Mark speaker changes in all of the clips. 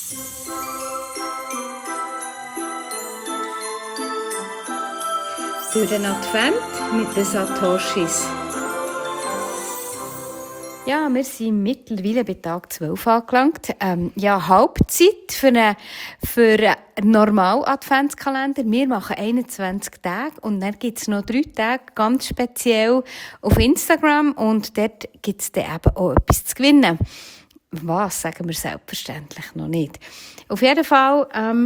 Speaker 1: Durch den Advent mit den Satoshis. Ja, wir sind mittlerweile bei Tag 12 angelangt. Halbzeit für einen normalen Adventskalender. Wir machen 21 Tage und dann gibt es noch 3 Tage ganz speziell auf Instagram und dort gibt es dann eben auch etwas zu gewinnen. Was, sagen wir selbstverständlich noch nicht. Auf jeden Fall,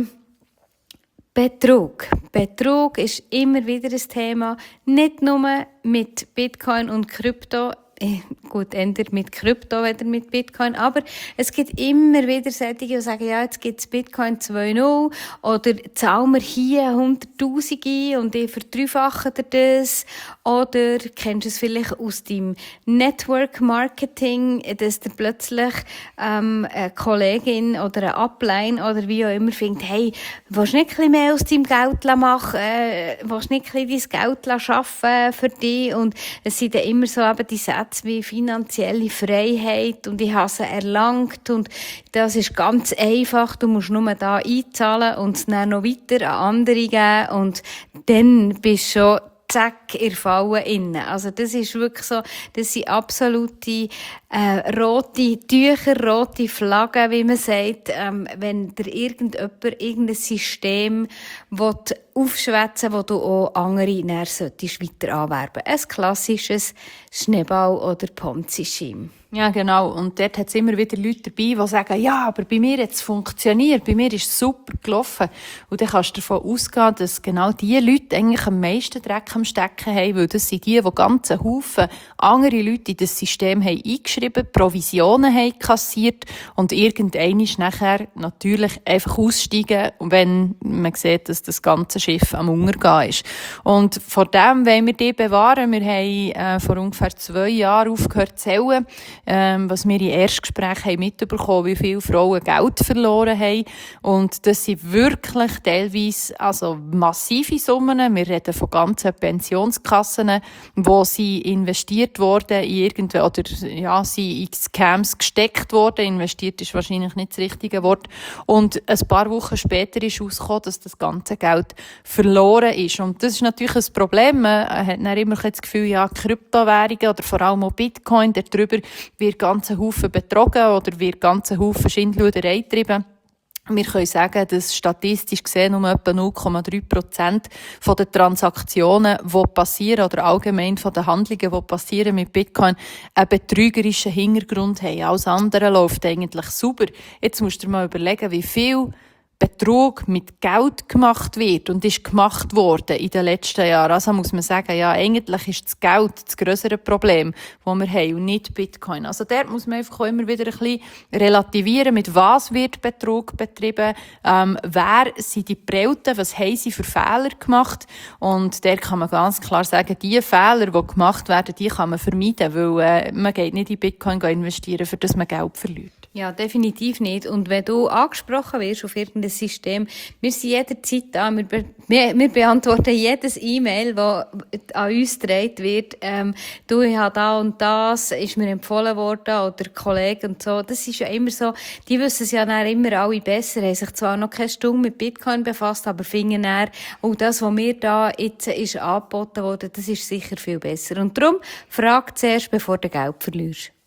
Speaker 1: Betrug. Betrug ist immer wieder ein Thema. Nicht nur mit Bitcoin und Krypto. Gut, eher mit Krypto, weder mit Bitcoin. Aber es gibt immer wieder solche, die sagen, ja, jetzt gibt's Bitcoin 2.0 oder zahlen wir hier 100'000 ein und ich verdreifache dir das. Oder kennst du es vielleicht aus deinem Network Marketing, dass dir plötzlich eine Kollegin oder eine Upline oder wie auch immer findet, hey, willst du nicht ein bisschen mehr aus deinem Geld machen? Willst du nicht ein bisschen dein Geld arbeiten für dich? Und es sind dann immer so eben die Sätze wie finanzielle Freiheit und ich habe sie erlangt und das ist ganz einfach, du musst nur da einzahlen und es dann noch weiter an andere geben und dann bist du schon zack, ihr Fallen innen. Also das ist wirklich so, das sind absolute rote Tücher, rote Flaggen, wie man sagt, wenn dir irgendjemand irgendein System aufschwätzen will, wo du auch andere näher solltest weiter anwerben. Ein klassisches Schneeball- oder Ponzi-Scheme.
Speaker 2: Ja, genau. Und dort hat es immer wieder Leute dabei, die sagen, ja, aber bei mir hat es funktioniert, bei mir ist es super gelaufen. Und dann kannst du davon ausgehen, dass genau diese Leute eigentlich am meisten Dreck am Stecken haben, weil das sind die ganzen Haufen andere Leute in das System haben eingeschrieben, Provisionen haben kassiert und irgendwann ist nachher natürlich einfach aussteigen, wenn man sieht, dass das ganze Schiff am Untergehen ist. Und vor dem wollen wir die bewahren. Wir haben vor ungefähr 2 Jahren aufgehört zu zählen, was wir in Erstgesprächen haben mitbekommen, wie viele Frauen Geld verloren haben. Und das sind wirklich teilweise also massive Summen. Wir reden von ganzen Pensionskassen, wo sie investiert wurden in irgendwie, oder ja, sie in Scams gesteckt wurden. Investiert ist wahrscheinlich nicht das richtige Wort. Und ein paar Wochen später ist herausgekommen, dass das ganze Geld verloren ist. Und das ist natürlich ein Problem. Man hat dann immer das Gefühl, ja, Kryptowährungen oder vor allem auch Bitcoin, darüber wird ganze Haufen betrogen oder wird ganze Haufen Schindluderei getrieben. Wir können sagen, dass statistisch gesehen nur etwa 0,3% von den Transaktionen, die passieren, oder allgemein von den Handlungen, die passieren mit Bitcoin, einen betrügerischen Hintergrund haben. Alles andere läuft eigentlich super. Jetzt musst du dir mal überlegen, wie viel Betrug mit Geld gemacht wird und ist gemacht worden in den letzten Jahren. Also muss man sagen, ja, eigentlich ist das Geld das grössere Problem, das wir haben und nicht Bitcoin. Also dort muss man einfach auch immer wieder ein bisschen relativieren, mit was wird Betrug betrieben, wer sind die Prellten, was haben sie für Fehler gemacht. Und der kann man ganz klar sagen, die Fehler, die gemacht werden, die kann man vermeiden, weil man geht nicht in Bitcoin investieren, für das man Geld verliert.
Speaker 1: Ja, definitiv nicht. Und wenn du angesprochen wirst auf irgendein System, wir sind jederzeit da, wir beantworten jedes E-Mail, das an uns getragen wird. Du, ich habe da und das, ist mir empfohlen worden, oder Kollege und so. Das ist ja immer so, die wissen es ja dann immer alle besser, haben sich zwar noch keine Stunde mit Bitcoin befasst, aber finden dann, oh, das, was mir da jetzt ist angeboten wurde, das ist sicher viel besser. Und darum, frag zuerst, bevor du Geld verlierst.